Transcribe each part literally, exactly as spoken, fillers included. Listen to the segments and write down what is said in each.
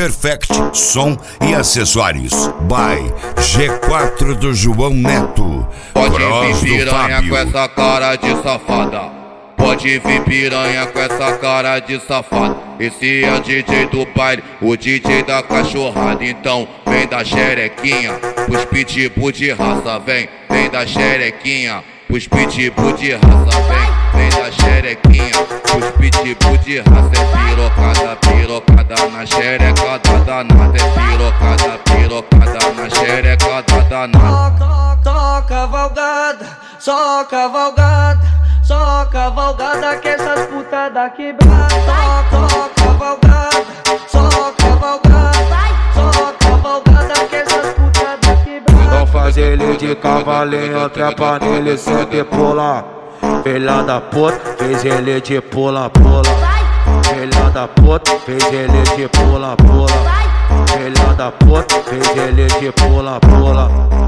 Perfect Som e Acessórios by G quatro do João Neto. Pode Cross vir piranha do com essa cara de safada. Pode vir piranha com essa cara de safada. Esse é o D J do baile, o D J da cachorrada. Então vem da xerequinha, pros pitbull de raça. Vem, vem da xerequinha, pros pitbull de raça. Vem, vem da xerequinha, pros pitbull de raça. É pirocada, pirocada na xerecada danada. É pirocada, pirocada na xerecada danada. Só cavalgada, só cavalgada, só cavalgada que essas putas da quebrada. Só, só cavalgada, só cavalgada, só cavalgada que essas putas da quebrada. Então faz ele de cavalinho, trepa nele, senta e pula. Filha da puta, fez ele de pula, pula. Filha da puta, fez ele de pula, pula. Filha da puta, fez ele de pula, pula.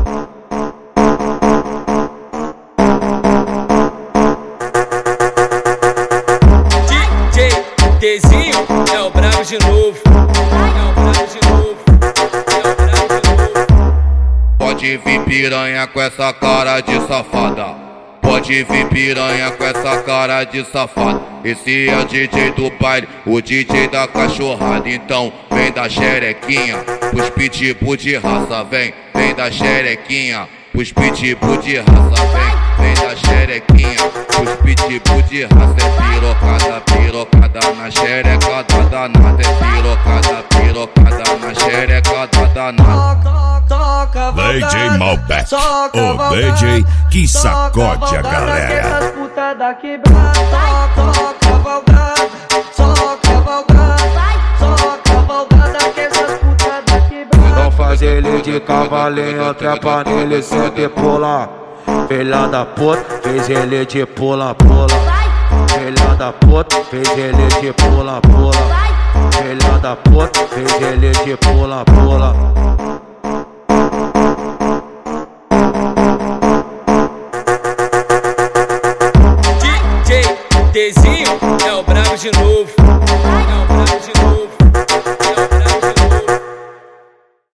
Dezinho é o brabo de novo, é o brabo de novo, é o brabo de novo. Pode vir piranha com essa cara de safada. Pode vir piranha com essa cara de safada. Esse é o D J do baile, o D J da cachorrada. Então vem da xerequinha, pros pitbull de raça. Vem, vem da xerequinha, pros pitbull de raça. Vem, vem da xerequinha, pros pitbull de raça. É pirocada, pirocada na xerecada danada. É pirocada, pirocada na xerecada danada. D J Malbec, o D J que sacode a galera. Essas putas da quebrada. Só cavalgada, só cavalgada, só cavalgada que essas putas da quebrada. Então faz ele de cavalinho, trepa nele, senta e pula. Filha da puta, fez ele de pula, pula. Filha da puta, fez ele de pula, pula. Filha da puta, fez ele de pula, pula. D J Dezinho é o brabo de novo,